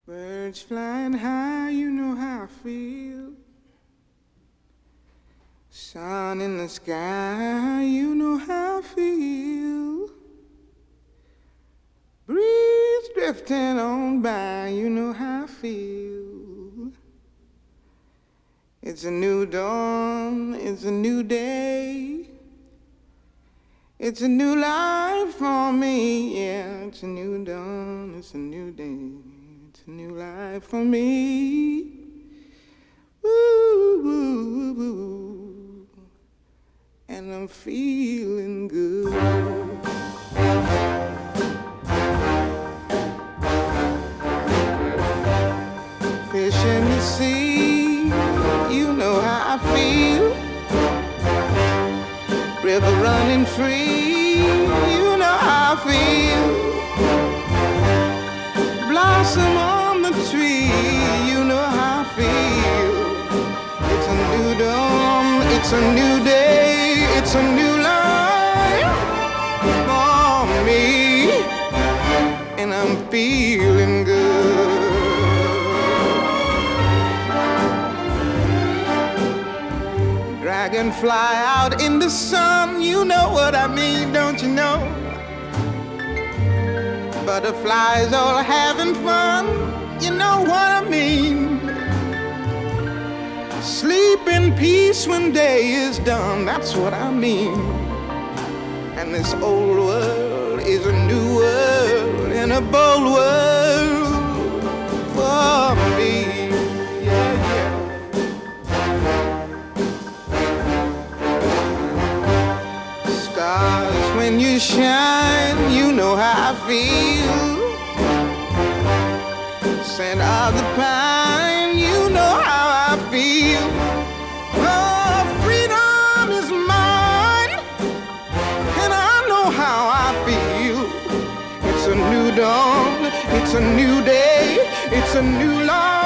Birds flying high, you know how I feel. Sun in the sky, you know how I feel. Breeze drifting on by, you know how I feel. It's a new dawn, it's a new day. It's a new life for me, yeah. It's a new dawn, it's a new day. It's a new life for me. Woo, woo, woo. And I'm feeling good. Fish in the sea, you know how I feel. River running free, you know how I feel. Blossom on the tree, you know how I feel. It's a new dawn, it's a new day, it's a new life for me, and I'm feeling good. Dragonfly out in the sun, you know what I mean, don't you know? Butterflies all having fun, you know what I mean. Sleep in peace when day is done, that's what I mean. And this old world is a new world and a bold world for me. Yeah, yeah. Stars, when you shine, you know how I feel. Scent of the pine, you know how I feel. Oh, freedom is mine, and I know how I feel. It's a new dawn, it's a new day, it's a new life.